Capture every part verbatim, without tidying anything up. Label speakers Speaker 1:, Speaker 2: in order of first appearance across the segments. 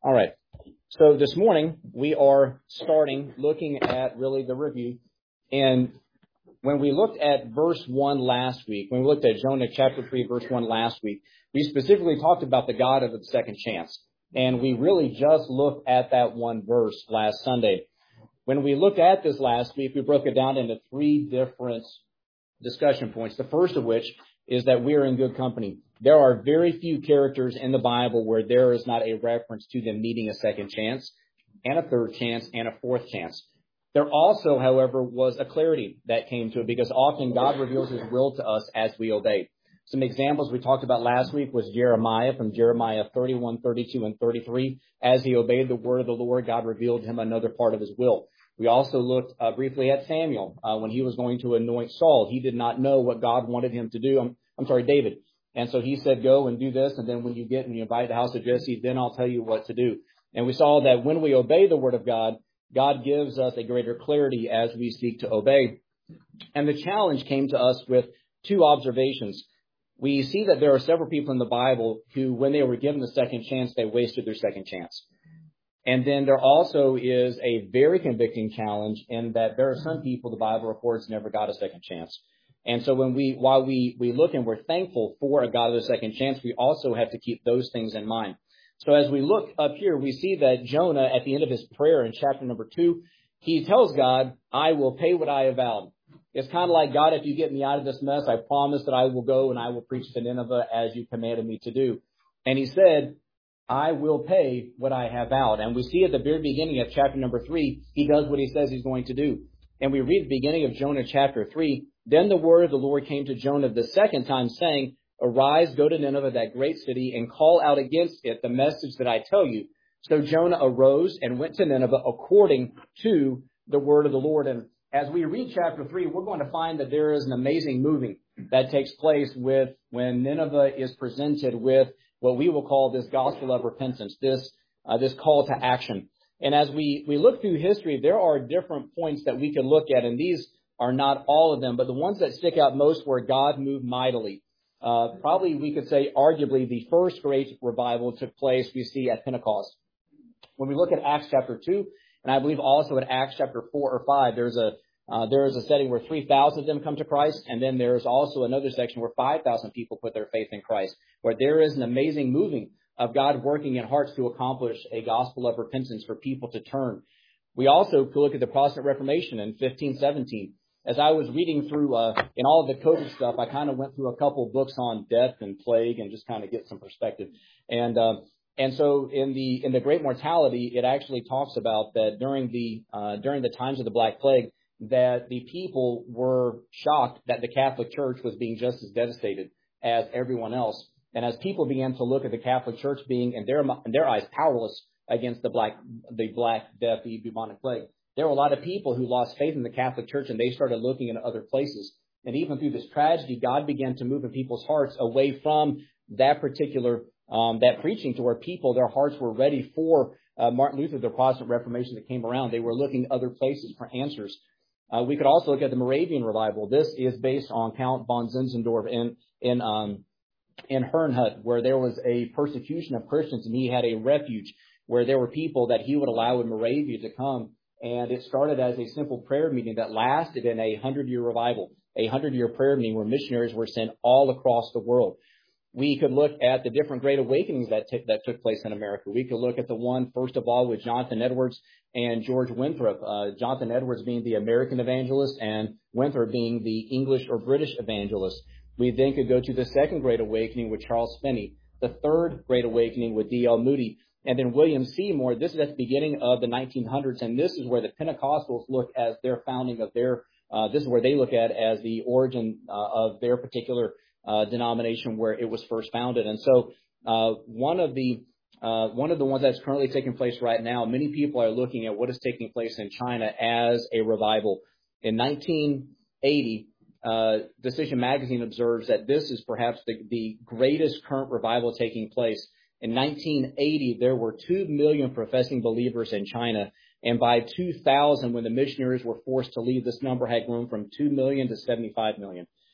Speaker 1: All right. So this morning we are starting looking at really the review. And when we looked at verse one last week, when we looked at Jonah chapter three, verse one last week, we specifically talked about the God of the second chance. And we really just looked at that one verse last Sunday. When we looked at this last week, we broke it down into three different discussion points. The first of which is that we are in good company. There are very few characters in the Bible where there is not a reference to them needing a second chance and a third chance and a fourth chance. There also, however, was a clarity that came to it because often God reveals his will to us as we obey. Some examples we talked about last week was Jeremiah from Jeremiah thirty-one, thirty-two, and thirty-three. As he obeyed the word of the Lord, God revealed to him another part of his will. We also looked uh, briefly at Samuel uh, when he was going to anoint Saul. He did not know what God wanted him to do. I'm, I'm sorry, David. And so he said, go and do this. And then when you get and you invite the house of Jesse, then I'll tell you what to do. And we saw that when we obey the word of God, God gives us a greater clarity as we seek to obey. And the challenge came to us with two observations. We see that there are several people in the Bible who, when they were given the second chance, they wasted their second chance. And then there also is a very convicting challenge in that there are some people the Bible records never got a second chance. And so when we, while we, we look and we're thankful for a God of the second chance, we also have to keep those things in mind. So as we look up here, we see that Jonah, at the end of his prayer in chapter number two, he tells God, I will pay what I have vowed. It's kind of like, God, if you get me out of this mess, I promise that I will go and I will preach to Nineveh as you commanded me to do. And he said, I will pay what I have vowed. And we see at the very beginning of chapter number three, he does what he says he's going to do. And we read the beginning of Jonah chapter three. Then the word of the Lord came to Jonah the second time, saying, arise, go to Nineveh, that great city, and call out against it the message that I tell you. So Jonah arose and went to Nineveh according to the word of the Lord. And as we read chapter three, we're going to find that there is an amazing moving that takes place with when Nineveh is presented with what we will call this gospel of repentance, this uh, this call to action. And as we, we look through history, there are different points that we can look at, and these are not all of them, but the ones that stick out most where God moved mightily. Uh, probably we could say arguably the first great revival took place we see at Pentecost. When we look at Acts chapter two, and I believe also at Acts chapter four or five, there's a uh, there is a setting where three thousand of them come to Christ, and then there's also another section where five thousand people put their faith in Christ, where there is an amazing moving of God working in hearts to accomplish a gospel of repentance for people to turn. We also could look at the Protestant Reformation in fifteen seventeen. As I was reading through, uh, in all of the COVID stuff, I kind of went through a couple of books on death and plague and just kind of get some perspective. And, uh, and so in the, in the Great Mortality, it actually talks about that during the, uh, during the times of the Black Plague, that the people were shocked that the Catholic Church was being just as devastated as everyone else. And as people began to look at the Catholic Church being, in their, in their eyes, powerless against the Black, the Black Death, the bubonic plague, there were a lot of people who lost faith in the Catholic Church, and they started looking in other places. And even through this tragedy, God began to move in people's hearts away from that particular, um, that preaching to where people, their hearts were ready for uh, Martin Luther, the Protestant Reformation that came around. They were looking other places for answers. Uh, we could also look at the Moravian revival. This is based on Count von Zinzendorf in, in, um, in Herrnhut, where there was a persecution of Christians, and he had a refuge where there were people that he would allow in Moravia to come. And it started as a simple prayer meeting that lasted in a hundred-year revival, a hundred-year prayer meeting where missionaries were sent all across the world. We could look at the different great awakenings that t- that took place in America. We could look at the one, first of all, with Jonathan Edwards and George Winthrop. Uh, Jonathan Edwards being the American evangelist and Winthrop being the English or British evangelist. We then could go to the second great awakening with Charles Finney, the third great awakening with D L Moody, and then William Seymour. This is at the beginning of the nineteen hundreds, and this is where the Pentecostals look as their founding of their, uh, this is where they look at as the origin uh, of their particular uh, denomination where it was first founded. And so uh, one of the uh, one of the ones that's currently taking place right now, many people are looking at what is taking place in China as a revival. In nineteen eighty, uh, Decision Magazine observes that this is perhaps the, the greatest current revival taking place. In nineteen eighty, there were two million professing believers in China. And by two thousand, when the missionaries were forced to leave, this number had grown from two million to seventy-five million.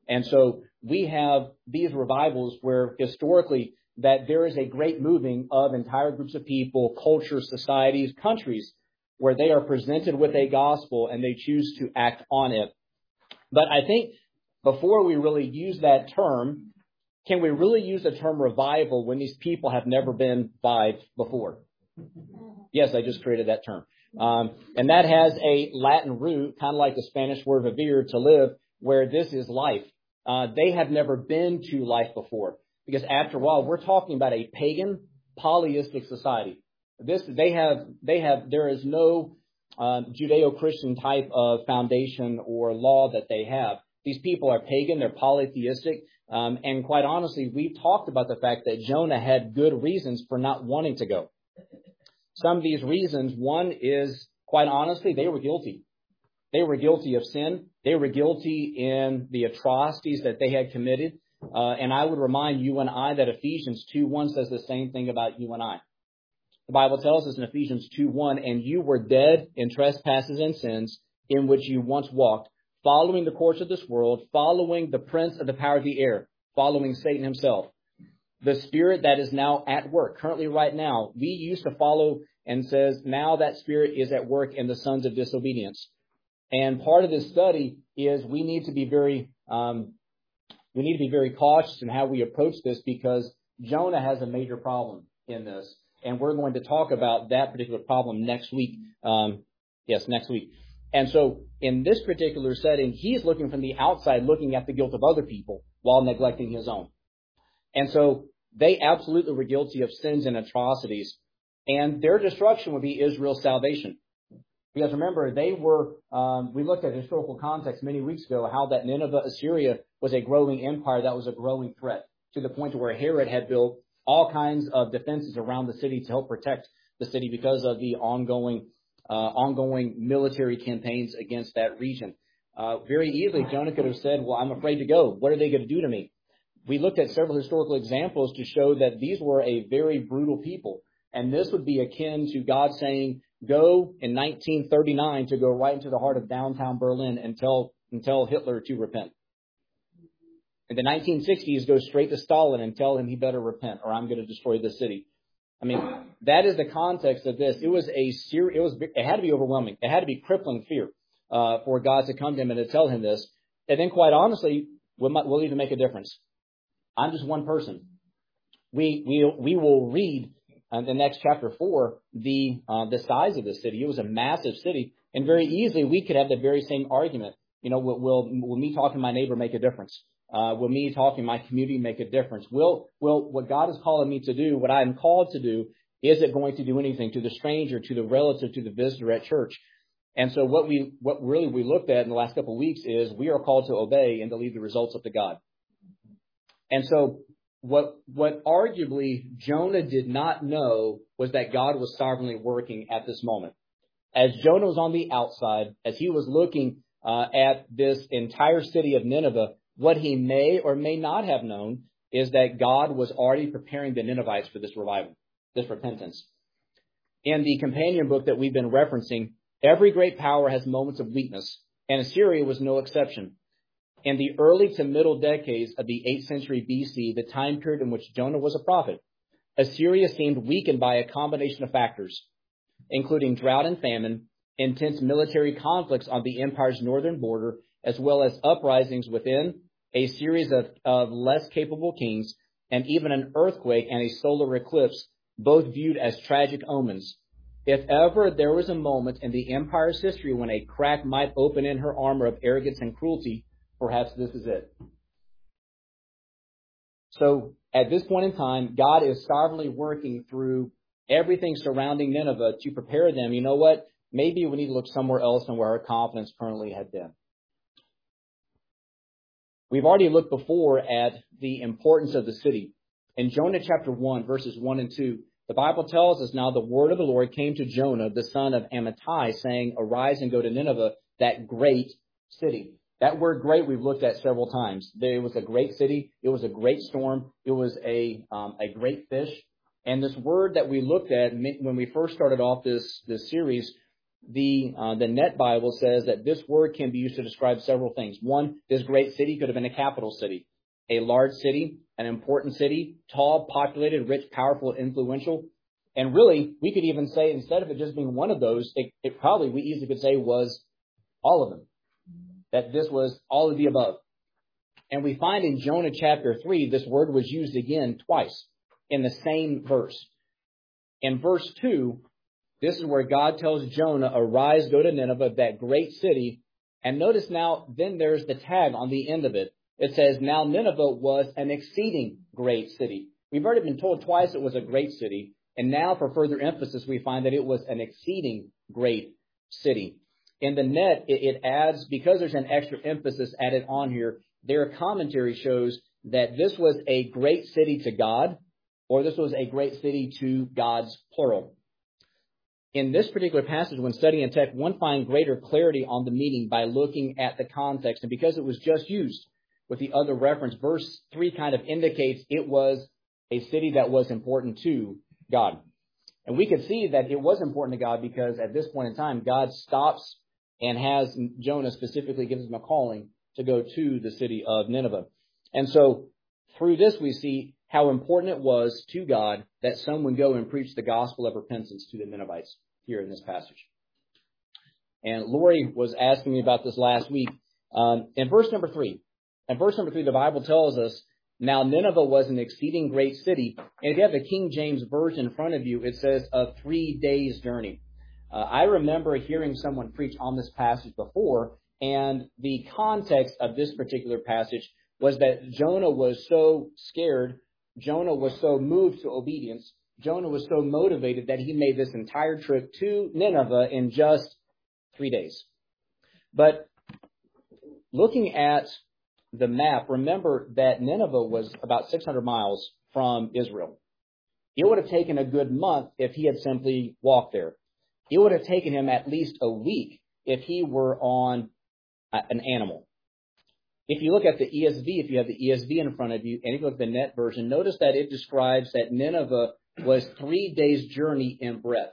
Speaker 1: And so we have these revivals where historically that there is a great moving of entire groups of people, cultures, societies, countries, where they are presented with a gospel and they choose to act on it. But I think before we really use that term, can we really use the term revival when these people have never been revived before? Yes, I just created that term. Um, and that has a Latin root, kind of like the Spanish word vivir, to live, where this is life. Uh, they have never been to life before. Because after all, we're talking about a pagan, polyistic society. This, they have, they have, there is no uh, Judeo-Christian type of foundation or law that they have. These people are pagan, they're polytheistic, um, and quite honestly, we've talked about the fact that Jonah had good reasons for not wanting to go. Some of these reasons, one is, quite honestly, they were guilty. They were guilty of sin. They were guilty in the atrocities that they had committed. Uh, and I would remind you and I that Ephesians two one says the same thing about you and I. The Bible tells us in Ephesians two one, and you were dead in trespasses and sins in which you once walked, following the course of this world, following the prince of the power of the air, following Satan himself. The spirit that is now at work, currently right now, we used to follow and says now that spirit is at work in the sons of disobedience. And part of this study is we need to be very, um, we need to be very cautious in how we approach this because Jonah has a major problem in this. And we're going to talk about that particular problem next week. Um, yes, next week. And so in this particular setting, he's looking from the outside, looking at the guilt of other people while neglecting his own. And so they absolutely were guilty of sins and atrocities. And their destruction would be Israel's salvation. Because remember, they were, um, we looked at historical context many weeks ago, how that Nineveh, Assyria, was a growing empire that was a growing threat to the point where Herod had built all kinds of defenses around the city to help protect the city because of the ongoing uh, ongoing military campaigns against that region. Uh, very easily, Jonah could have said, well, I'm afraid to go. What are they going to do to me? We looked at several historical examples to show that these were a very brutal people. And this would be akin to God saying, go in nineteen thirty-nine to go right into the heart of downtown Berlin and tell, and tell Hitler to repent. In the nineteen sixties, go straight to Stalin and tell him he better repent or I'm going to destroy the city. I mean, that is the context of this. It was a ser- it was, it had to be overwhelming. It had to be crippling fear, uh, for God to come to him and to tell him this. And then quite honestly, will, will even make a difference. I'm just one person. We, we, we will read in the next chapter four, the, uh, the size of the city. It was a massive city. And very easily we could have the very same argument. You know, will, will, will me talking to my neighbor make a difference? Uh, will me talking to my community make a difference? Will, will what God is calling me to do, what I am called to do, is it going to do anything to the stranger, to the relative, to the visitor at church? And so what we, what really we looked at in the last couple of weeks is we are called to obey and to leave the results up to God. And so what, what arguably Jonah did not know was that God was sovereignly working at this moment. As Jonah was on the outside, as he was looking uh, at this entire city of Nineveh, what he may or may not have known is that God was already preparing the Ninevites for this revival, this repentance. In the companion book that we've been referencing, every great power has moments of weakness, and Assyria was no exception. In the early to middle decades of the eighth century B C, the time period in which Jonah was a prophet, Assyria seemed weakened by a combination of factors, including drought and famine, intense military conflicts on the empire's northern border, as well as uprisings within, a series of, of less capable kings, and even an earthquake and a solar eclipse, both viewed as tragic omens. If ever there was a moment in the empire's history when a crack might open in her armor of arrogance and cruelty, perhaps this is it. So at this point in time, God is sovereignly working through everything surrounding Nineveh to prepare them. You know what? Maybe we need to look somewhere else than where our confidence currently had been. We've already looked before at the importance of the city. In Jonah chapter one, verses one and two, the Bible tells us, now the word of the Lord came to Jonah, the son of Amittai, saying, arise and go to Nineveh, that great city. That word great we've looked at several times. It was a great city. It was a great storm. It was a um, a great fish. And this word that we looked at when we first started off this, this series the uh, the Net Bible says that this word can be used to describe several things. One, this great city could have been a capital city, a large city, an important city, tall, populated, rich, powerful, influential. And really, we could even say, instead of it just being one of those, it, it probably, we easily could say, was all of them. That this was all of the above. And we find in Jonah chapter three, this word was used again twice in the same verse. In verse two, this is where God tells Jonah, arise, go to Nineveh, that great city. And notice now, then there's the tag on the end of it. It says, now Nineveh was an exceeding great city. We've already been told twice it was a great city. And now for further emphasis, we find that it was an exceeding great city. In the Net, it, it adds, because there's an extra emphasis added on here, their commentary shows that this was a great city to God, or this was a great city to God's plural. In this particular passage, when studying in text, one finds greater clarity on the meaning by looking at the context. And because it was just used with the other reference, verse three kind of indicates it was a city that was important to God. And we could see that it was important to God because at this point in time, God stops and has Jonah specifically gives him a calling to go to the city of Nineveh. And so through this, we see how important it was to God that someone go and preach the gospel of repentance to the Ninevites here in this passage. And Lori was asking me about this last week. Um, in verse number three, in verse number three, the Bible tells us, now Nineveh was an exceeding great city. And if you have the King James Version in front of you, it says a three days journey. Uh, I remember hearing someone preach on this passage before, and the context of this particular passage was that Jonah was so scared, Jonah was so moved to obedience, Jonah was so motivated that he made this entire trip to Nineveh in just three days. But looking at the map, remember that Nineveh was about six hundred miles from Israel. It would have taken a good month if he had simply walked there. It would have taken him at least a week if he were on an animal. If you look at the E S V, if you have the E S V in front of you, and if you look at the Net version, notice that it describes that Nineveh was three days' journey in breadth.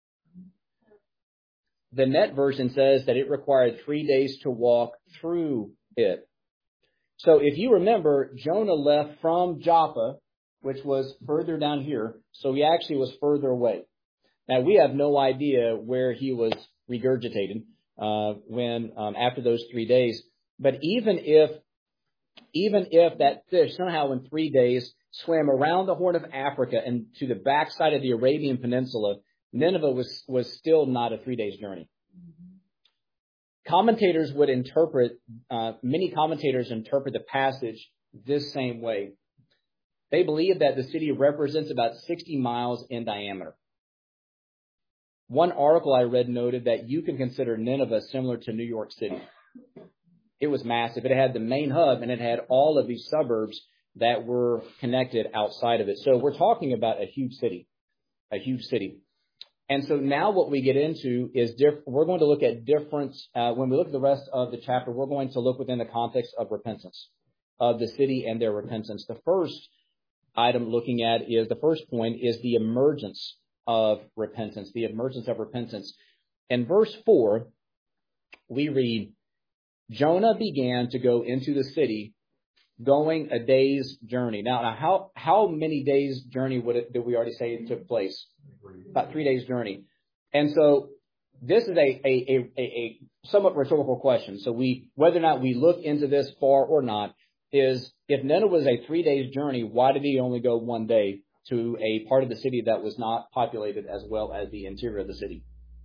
Speaker 1: The Net version says that it required three days to walk through it. So if you remember, Jonah left from Joppa, which was further down here, so he actually was further away. Now, we have no idea where he was regurgitated uh, when um, after those three days. But even if even if that fish somehow in three days swam around the Horn of Africa and to the backside of the Arabian Peninsula, Nineveh was, was still not a three days journey. Commentators would interpret, uh, many commentators interpret the passage this same way. They believe that the city represents about sixty miles in diameter. One article I read noted that you can consider Nineveh similar to New York City. It was massive. It had the main hub, and it had all of these suburbs that were connected outside of it. So we're talking about a huge city, a huge city. And so now what we get into is diff- we're going to look at difference. Uh, when we look at the rest of the chapter, we're going to look within the context of repentance, of the city and their repentance. The first item looking at is, the first point is the emergence of repentance, the emergence of repentance. In verse four, we read, Jonah began to go into the city, going a day's journey. Now, now how how many days' journey would it, did we already say it took place? About three days' journey. And so this is a, a, a, a somewhat rhetorical question. So we, whether or not we look into this far or not, is if Nineveh was a three days' journey, why did he only go one day to a part of the city that was not populated as well as the interior of the city?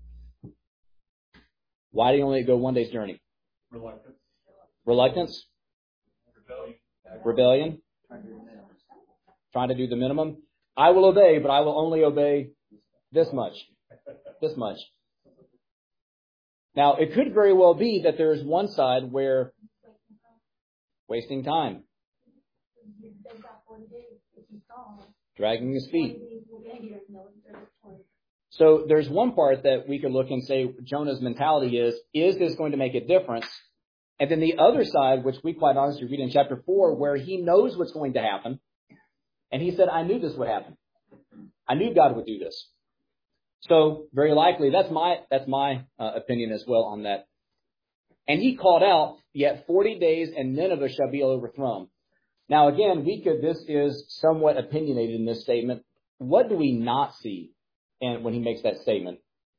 Speaker 1: Why did he only go one day's journey?
Speaker 2: Reluctance.
Speaker 1: Reluctance?
Speaker 2: Rebellion.
Speaker 1: Rebellion? Trying to do the minimum? I will obey, but I will only obey this much. This much. Now, it could very well be that there is one side where wasting time, dragging his feet. So there's one part that we could look and say Jonah's mentality is, is this going to make a difference? And then the other side, which we quite honestly read in chapter four, where he knows what's going to happen. And he said, I knew this would happen. I knew God would do this. So very likely, that's my that's my uh, opinion as well on that. And he called out, yet forty days and Nineveh shall be overthrown. Now again, we could, this is somewhat opinionated in this statement. What do we not see and when he makes that statement?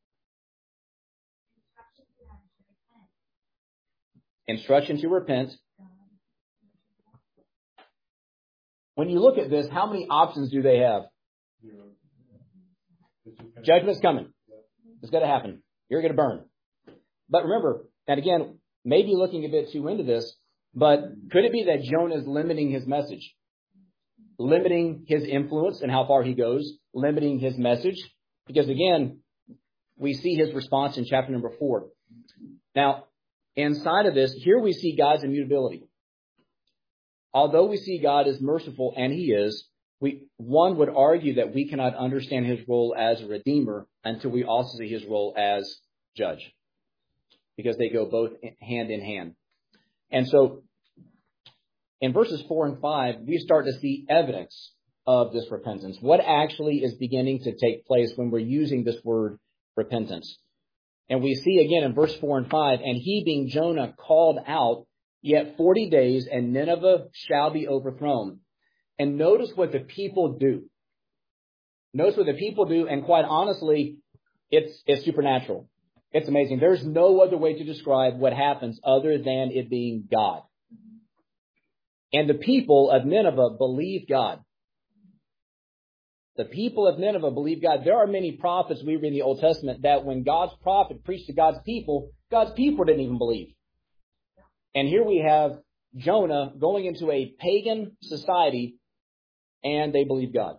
Speaker 1: Instruction to repent. When you look at this, how many options do they have? Judgment's coming. It's going to happen. You're going to burn. But remember, and again, maybe looking a bit too into this, but could it be that Jonah is limiting his message? Limiting his influence and how far he goes? Limiting his message? Because again, we see his response in chapter number four. Now, inside of this, here we see God's immutability. Although we see God is merciful, and he is, we one would argue that we cannot understand his role as a redeemer until we also see his role as judge, because they go both hand in hand. And so in verses four and five, we start to see evidence of this repentance. What actually is beginning to take place when we're using this word repentance? And we see again in verse four and five, and he being Jonah called out, yet forty days and Nineveh shall be overthrown. And notice what the people do. Notice what the people do, and quite honestly, it's it's supernatural. It's amazing. There's no other way to describe what happens other than it being God. And the people of Nineveh believe God. The people of Nineveh believe God. There are many prophets we read in the Old Testament that when God's prophet preached to God's people, God's people didn't even believe. And here we have Jonah going into a pagan society, and they believe God.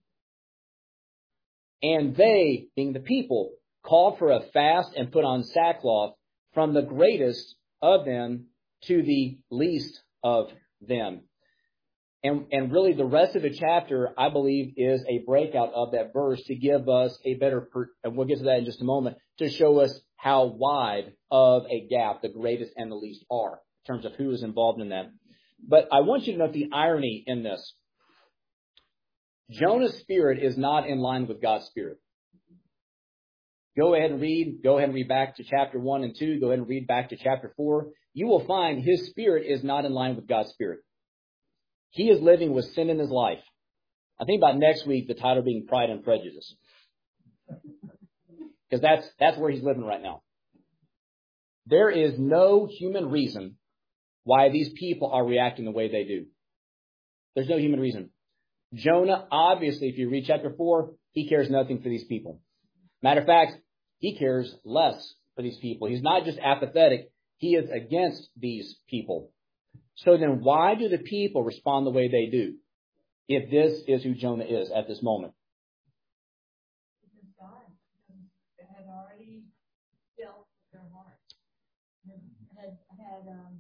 Speaker 1: And they, being the people, called for a fast and put on sackcloth, from the greatest of them to the least of them. And, and really the rest of the chapter, I believe, is a breakout of that verse to give us a better, per, and we'll get to that in just a moment, to show us how wide of a gap the greatest and the least are in terms of who is involved in that. But I want you to note the irony in this. Jonah's spirit is not in line with God's spirit. Go ahead and read. Go ahead and read back to chapter one and two. Go ahead and read back to chapter four. You will find his spirit is not in line with God's spirit. He is living with sin in his life. I think about next week, the title being Pride and Prejudice. Because that's, that's where he's living right now. There is no human reason why these people are reacting the way they do. There's no human reason. Jonah, obviously, if you read chapter four, he cares nothing for these people. Matter of fact, he cares less for these people. He's not just apathetic. He is against these people. So then why do the people respond the way they do, if this is who Jonah is at this moment?
Speaker 3: Because God had already dealt with their hearts. Had, had, um,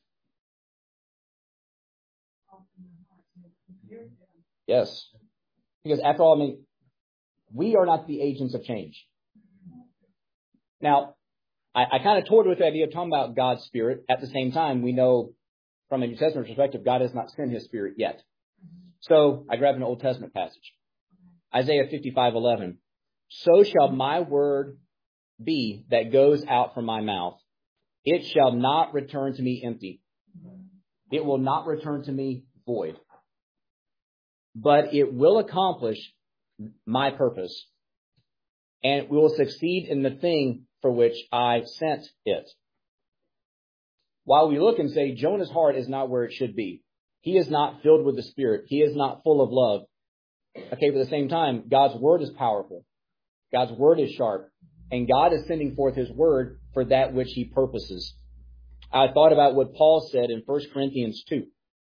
Speaker 1: Yes. Because after all, I mean, we are not the agents of change. Now, I, I kind of toyed with the idea of talking about God's Spirit. At the same time, we know from a New Testament perspective, God has not sent his Spirit yet. So I grabbed an Old Testament passage. Isaiah fifty-five eleven. So shall my word be that goes out from my mouth. It shall not return to me empty. It will not return to me void. But it will accomplish my purpose, and we will succeed in the thing for which I sent it. While we look and say Jonah's heart is not where it should be. He is not filled with the Spirit. He is not full of love. Okay, but at the same time, God's word is powerful. God's word is sharp. And God is sending forth his word for that which he purposes. I thought about what Paul said in First Corinthians two.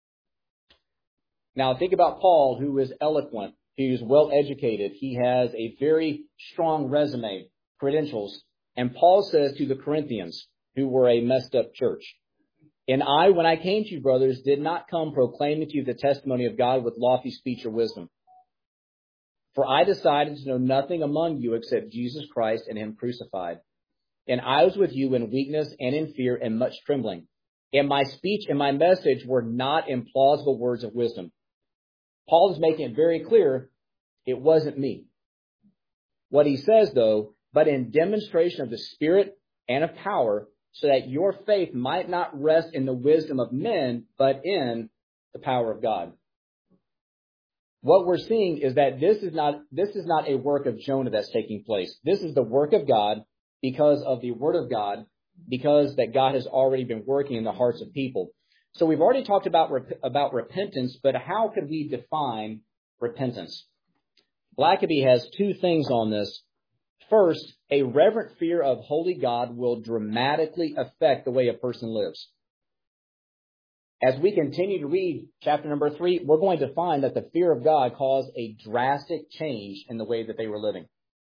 Speaker 1: Now think about Paul, who is eloquent. He is well educated. He has a very strong resume, credentials. And Paul says to the Corinthians, who were a messed up church, and I, when I came to you, brothers, did not come proclaiming to you the testimony of God with lofty speech or wisdom. For I decided to know nothing among you except Jesus Christ and him crucified. And I was with you in weakness and in fear and much trembling. And my speech and my message were not in plausible words of wisdom. Paul is making it very clear it wasn't me. What he says, though, but in demonstration of the Spirit and of power, so that your faith might not rest in the wisdom of men, but in the power of God. What we're seeing is that this is not, this is not a work of Jonah that's taking place. This is the work of God because of the Word of God, because that God has already been working in the hearts of people. So we've already talked about, about repentance, but how could we define repentance? Blackaby has two things on this. First, a reverent fear of holy God will dramatically affect the way a person lives. As we continue to read chapter number three, we're going to find that the fear of God caused a drastic change in the way that they were living.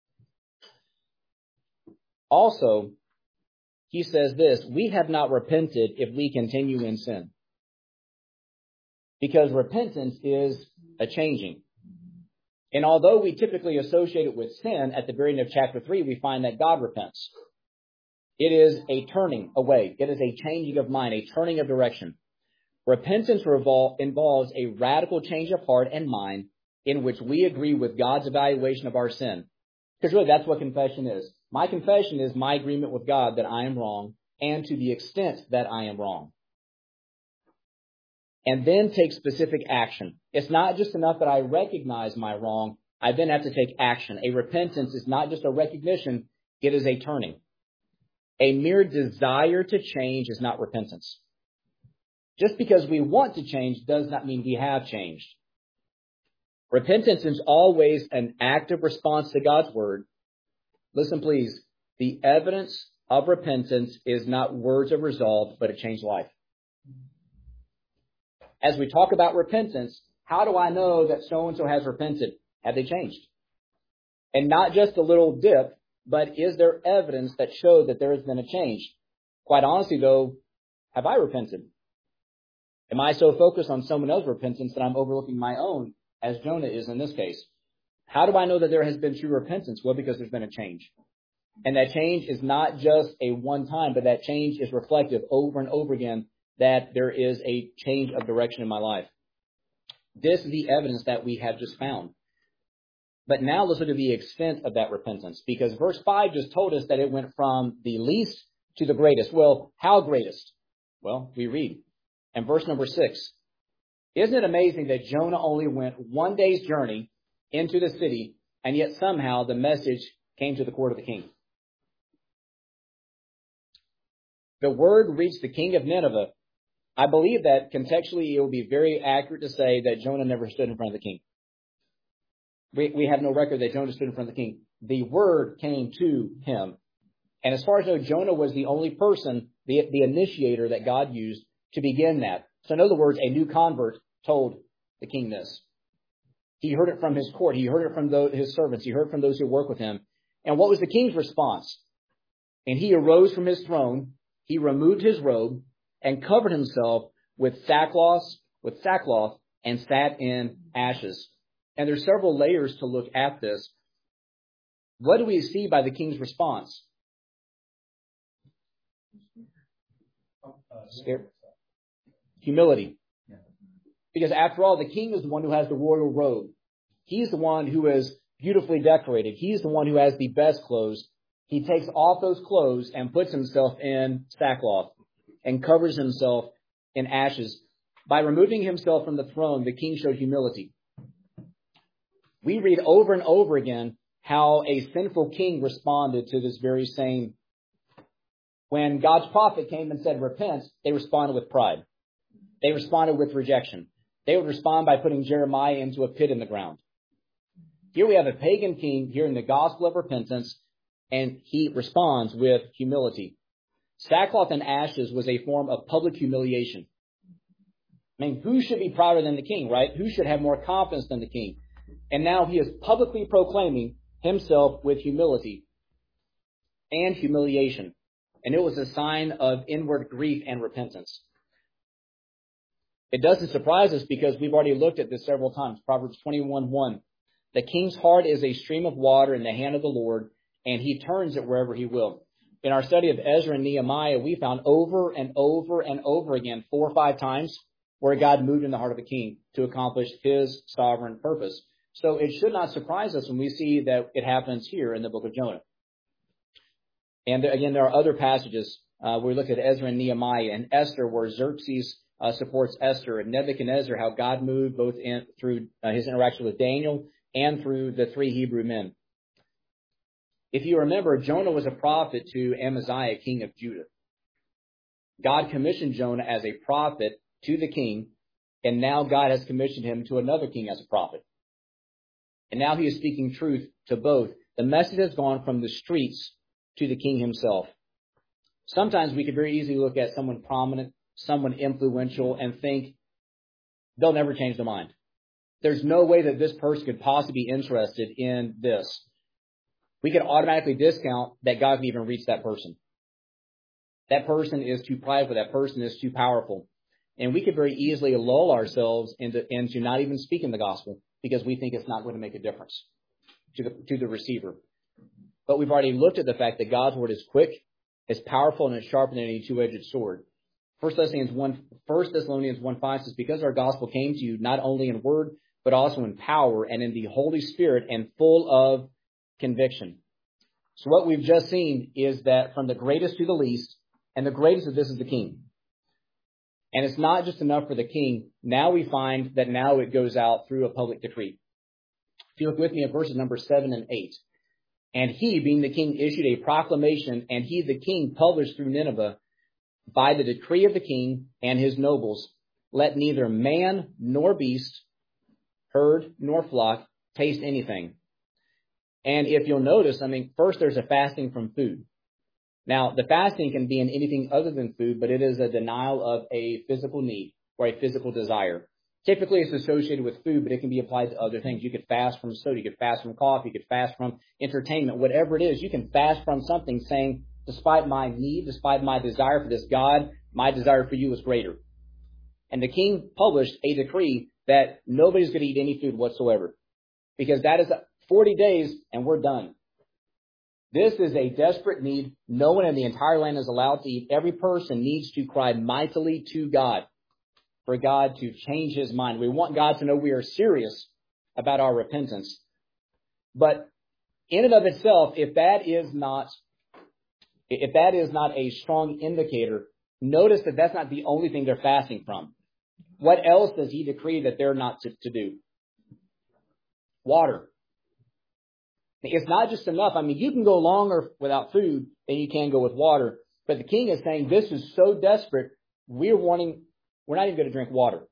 Speaker 1: Also, he says this, we have not repented if we continue in sin. Because repentance is a changing. And although we typically associate it with sin, at the very end of chapter three, we find that God repents. It is a turning away. It is a changing of mind, a turning of direction. Repentance revol- involves a radical change of heart and mind in which we agree with God's evaluation of our sin. Because really, that's what confession is. My confession is my agreement with God that I am wrong, and to the extent that I am wrong. And then take specific action. It's not just enough that I recognize my wrong. I then have to take action. A repentance is not just a recognition. It is a turning. A mere desire to change is not repentance. Just because we want to change does not mean we have changed. Repentance is always an active response to God's word. Listen, please. The evidence of repentance is not words of resolve, but a changed life. As we talk about repentance, how do I know that so-and-so has repented? Have they changed? And not just a little dip, but is there evidence that shows that there has been a change? Quite honestly, though, have I repented? Am I so focused on someone else's repentance that I'm overlooking my own, as Jonah is in this case? How do I know that there has been true repentance? Well, because there's been a change. And that change is not just a one time, but that change is reflective over and over again that there is a change of direction in my life. This is the evidence that we have just found. But now let's look at the extent of that repentance, because verse five just told us that it went from the least to the greatest. Well, how greatest? Well, we read in verse number six. Isn't it amazing that Jonah only went one day's journey into the city, and yet somehow the message came to the court of the king? The word reached the king of Nineveh. I believe that contextually it will be very accurate to say that Jonah never stood in front of the king. We, we have no record that Jonah stood in front of the king. The word came to him. And as far as I know, Jonah was the only person, the, the initiator that God used to begin that. So in other words, a new convert told the king this. He heard it from his court. He heard it from those, his servants. He heard it from those who work with him. And what was the king's response? And he arose from his throne. He removed his robe and covered himself with sackcloth, with sackcloth and sat in ashes. And there's several layers to look at this. What do we see by the king's response? Scared. Humility. Because after all, the king is the one who has the royal robe. He's the one who is beautifully decorated. He's the one who has the best clothes. He takes off those clothes and puts himself in sackcloth and covers himself in ashes. By removing himself from the throne, the king showed humility. We read over and over again how a sinful king responded to this very same. When God's prophet came and said, repent, they responded with pride. They responded with rejection. They would respond by putting Jeremiah into a pit in the ground. Here we have a pagan king hearing the gospel of repentance, and he responds with humility. Sackcloth and ashes was a form of public humiliation. I mean, who should be prouder than the king, right? Who should have more confidence than the king? And now he is publicly proclaiming himself with humility and humiliation. And it was a sign of inward grief and repentance. It doesn't surprise us because we've already looked at this several times. Proverbs twenty-one one. The king's heart is a stream of water in the hand of the Lord, and he turns it wherever he will. In our study of Ezra and Nehemiah, we found over and over and over again, four or five times, where God moved in the heart of a king to accomplish his sovereign purpose. So it should not surprise us when we see that it happens here in the book of Jonah. And there, again, there are other passages. Uh, we look at Ezra and Nehemiah and Esther, where Xerxes uh, supports Esther, and Nebuchadnezzar, how God moved both in, through uh, his interaction with Daniel and through the three Hebrew men. If you remember, Jonah was a prophet to Amaziah, king of Judah. God commissioned Jonah as a prophet to the king, and now God has commissioned him to another king as a prophet. And now he is speaking truth to both. The message has gone from the streets to the king himself. Sometimes we could very easily look at someone prominent, someone influential, and think they'll never change their mind. There's no way that this person could possibly be interested in this. We could automatically discount that God can even reach that person. That person is too prideful. That person is too powerful. And we could very easily lull ourselves into, into not even speaking the gospel because we think it's not going to make a difference to the, to the receiver. But we've already looked at the fact that God's word is quick, is powerful, and is sharper than any two-edged sword. First Thessalonians one, First Thessalonians one five says, because our gospel came to you not only in word, but also in power and in the Holy Spirit and full of conviction. So what we've just seen is that from the greatest to the least, and the greatest of this is the king. And it's not just enough for the king. Now we find that now it goes out through a public decree. If you look with me at verses number seven and eight. And he, being the king, issued a proclamation, and he, the king, published through Nineveh, by the decree of the king and his nobles, let neither man nor beast, herd nor flock, taste anything. And if you'll notice, I mean, first there's a fasting from food. Now, the fasting can be in anything other than food, but it is a denial of a physical need or a physical desire. Typically, it's associated with food, but it can be applied to other things. You could fast from soda. You could fast from coffee. You could fast from entertainment. Whatever it is, you can fast from something saying, despite my need, despite my desire for this God, my desire for you is greater. And the king published a decree that nobody's going to eat any food whatsoever because that is forty days and we're done. This is a desperate need. No one in the entire land is allowed to eat. Every person needs to cry mightily to God for God to change his mind. We want God to know we are serious about our repentance. But in and of itself, if that is not, if that is not a strong indicator, notice that that's not the only thing they're fasting from. What else does he decree that they're not to, to do? Water. It's not just enough. I mean, you can go longer without food than you can go with water. But the king is saying this is so desperate, we're wanting, we're not even going to drink water.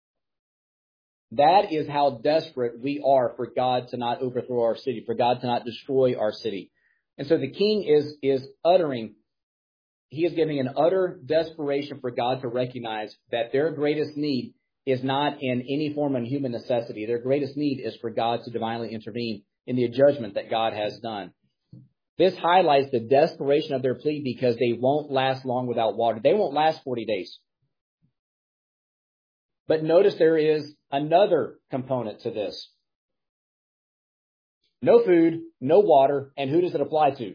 Speaker 1: That is how desperate we are for God to not overthrow our city, for God to not destroy our city. And so the king is, is uttering, he is giving an utter desperation for God to recognize that their greatest need is not in any form of human necessity. Their greatest need is for God to divinely intervene in the judgment that God has done. This highlights the desperation of their plea because they won't last long without water. They won't last forty days. But notice there is another component to this. No food, no water, and who does it apply to?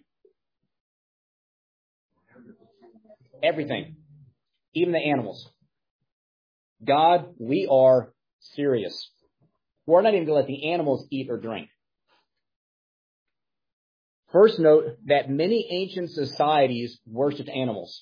Speaker 1: Everything. Even the animals. God, we are serious. We're not even going to let the animals eat or drink. First, note that many ancient societies worshipped animals.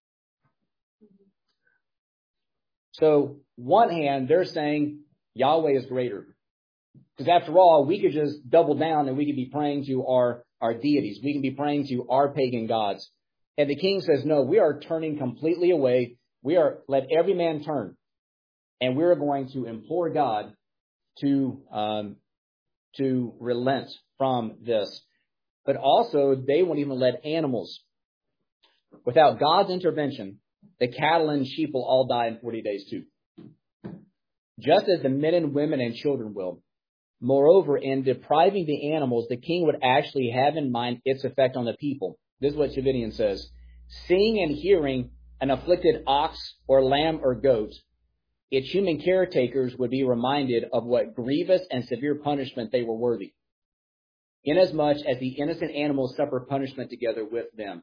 Speaker 1: So, one hand, they're saying Yahweh is greater. Because after all, we could just double down and we could be praying to our, our deities. We can be praying to our pagan gods. And the king says, no, we are turning completely away. We are, let every man turn. And we're going to implore God to, um, to relent from this. But also, they won't even let animals. Without God's intervention, the cattle and sheep will all die in forty days too. Just as the men and women and children will. Moreover, in depriving the animals, the king would actually have in mind its effect on the people. This is what Chavidian says. Seeing and hearing an afflicted ox or lamb or goat, its human caretakers would be reminded of what grievous and severe punishment they were worthy, inasmuch as the innocent animals suffer punishment together with them.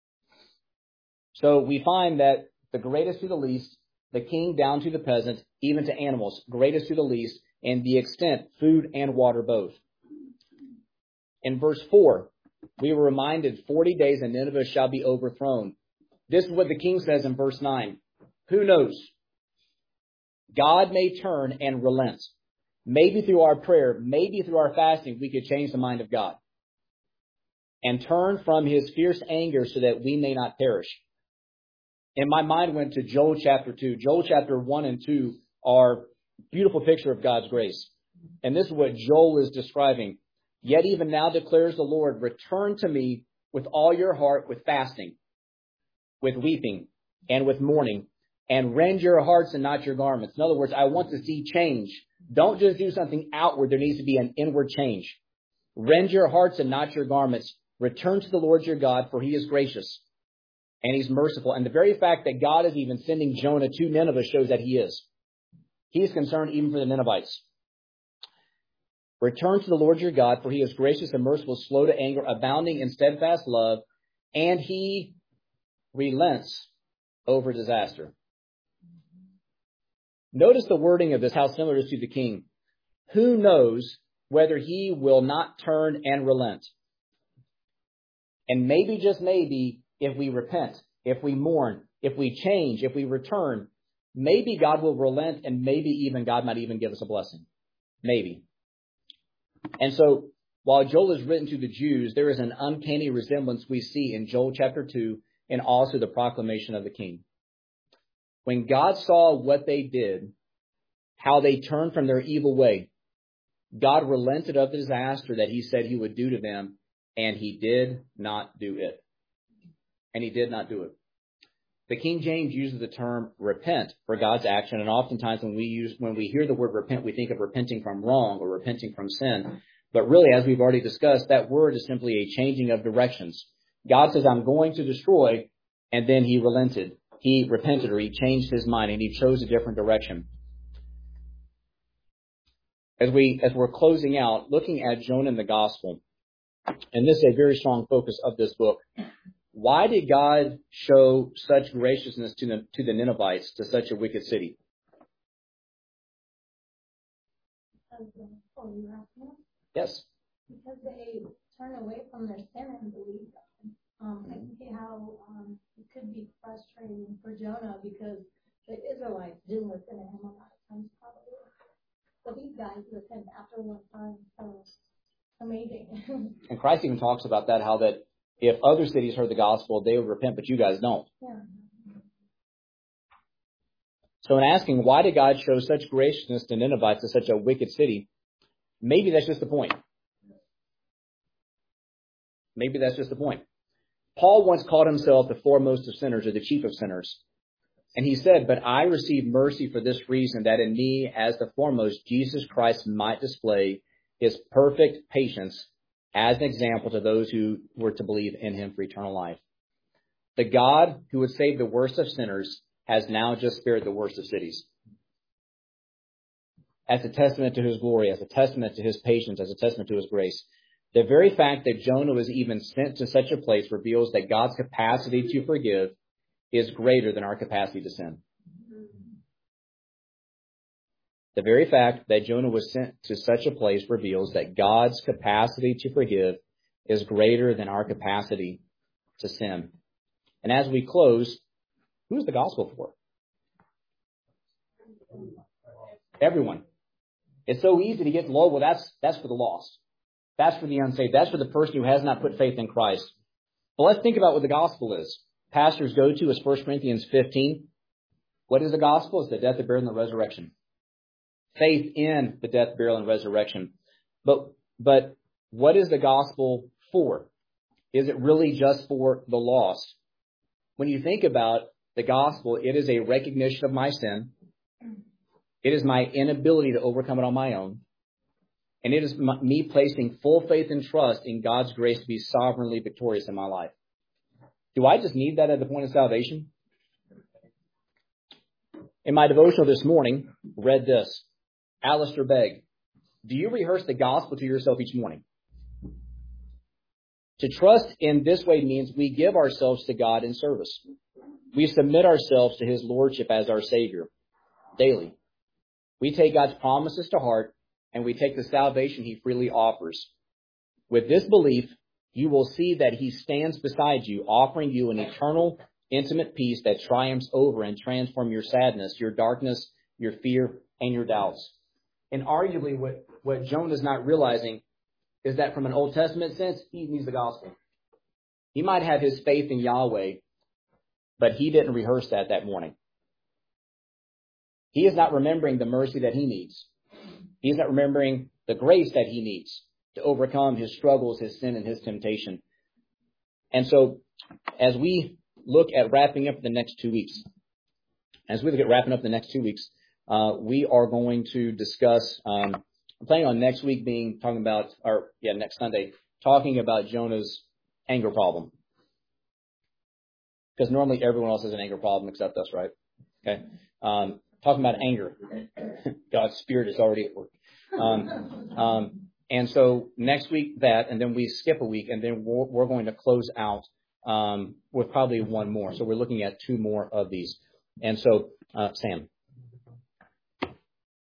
Speaker 1: So we find that the greatest to the least, the king down to the peasant, even to animals, greatest to the least, and the extent, food and water both. In verse four, we were reminded forty days and Nineveh shall be overthrown. This is what the king says in verse nine. Who knows? God may turn and relent. Maybe through our prayer, maybe through our fasting, we could change the mind of God and turn from his fierce anger so that we may not perish. And my mind went to Joel chapter two. Joel chapter one and two are a beautiful picture of God's grace. And this is what Joel is describing. Yet even now declares the Lord, return to me with all your heart, with fasting, with weeping, and with mourning, and rend your hearts and not your garments. In other words, I want to see change. Don't just do something outward. There needs to be an inward change. Rend your hearts and not your garments. Return to the Lord your God, for he is gracious and he's merciful. And the very fact that God is even sending Jonah to Nineveh shows that he is. He is concerned even for the Ninevites. Return to the Lord your God, for he is gracious and merciful, slow to anger, abounding in steadfast love, and he relents over disaster. Notice the wording of this, how similar it is to the king. Who knows whether he will not turn and relent? And maybe, just maybe, if we repent, if we mourn, if we change, if we return, maybe God will relent, and maybe even God might even give us a blessing. Maybe. And so, while Joel is written to the Jews, there is an uncanny resemblance we see in Joel chapter two and also the proclamation of the king. When God saw what they did, how they turned from their evil way, God relented of the disaster that he said he would do to them, and he did not do it. And he did not do it. The King James uses the term repent for God's action, and oftentimes when we use when we hear the word repent, we think of repenting from wrong or repenting from sin. But really, as we've already discussed, that word is simply a changing of directions. God says, I'm going to destroy, and then he relented. He repented, or he changed his mind, and he chose a different direction. As, we, as we're closing out, looking at Jonah in the gospel, and this is a very strong focus of this book, why did God show such graciousness to the, to the Ninevites, to such a wicked city? Yes.
Speaker 3: Because they turn away from their sin and believe God. Um, I can see how um, it could be frustrating for Jonah because the Israelites didn't listen to him a lot of times, probably. So these guys listened after one time. So amazing.
Speaker 1: And Christ even talks about that, how that if other cities heard the gospel, they would repent, but you guys don't.
Speaker 3: Yeah.
Speaker 1: So in asking, why did God show such graciousness to Ninevites, to such a wicked city? Maybe that's just the point. Maybe that's just the point. Paul once called himself the foremost of sinners, or the chief of sinners. And he said, but I received mercy for this reason, that in me, as the foremost, Jesus Christ might display his perfect patience as an example to those who were to believe in him for eternal life. The God who would save the worst of sinners has now just spared the worst of cities. As a testament to his glory, as a testament to his patience, as a testament to his grace. The very fact that Jonah was even sent to such a place reveals that God's capacity to forgive is greater than our capacity to sin. The very fact that Jonah was sent to such a place reveals that God's capacity to forgive is greater than our capacity to sin. And as we close, who's the gospel for? Everyone. It's so easy to get low. Well, that's that's for the lost. That's for the unsaved. That's for the person who has not put faith in Christ. But let's think about what the gospel is. Pastors go to is First Corinthians fifteen. What is the gospel? It's the death, the burial, and the resurrection. Faith in the death, burial, and resurrection. But, but what is the gospel for? Is it really just for the lost? When you think about the gospel, it is a recognition of my sin. It is my inability to overcome it on my own. And it is my, me placing full faith and trust in God's grace to be sovereignly victorious in my life. Do I just need that at the point of salvation? In my devotional this morning, read this. Alistair Begg, do you rehearse the gospel to yourself each morning? To trust in this way means we give ourselves to God in service. We submit ourselves to his lordship as our Savior daily. We take God's promises to heart, and we take the salvation he freely offers. With this belief, you will see that he stands beside you, offering you an eternal, intimate peace that triumphs over and transforms your sadness, your darkness, your fear, and your doubts. And arguably, what, what Jonah is not realizing is that from an Old Testament sense, he needs the gospel. He might have his faith in Yahweh, but he didn't rehearse that that morning. He is not remembering the mercy that he needs. He is not remembering the grace that he needs to overcome his struggles, his sin, and his temptation. And so, as we look at wrapping up the next two weeks, as we look at wrapping up the next two weeks, uh, we are going to discuss, um, I'm planning on next week being, talking about, or yeah, next Sunday, talking about Jonah's anger problem. Because normally everyone else has an anger problem except us, right? Okay. Um, talking about anger. God's Spirit is already at work. Um, um, and so next week that, and then we skip a week, and then we're, we're going to close out um, with probably one more. So we're looking at two more of these. And so, uh, Sam.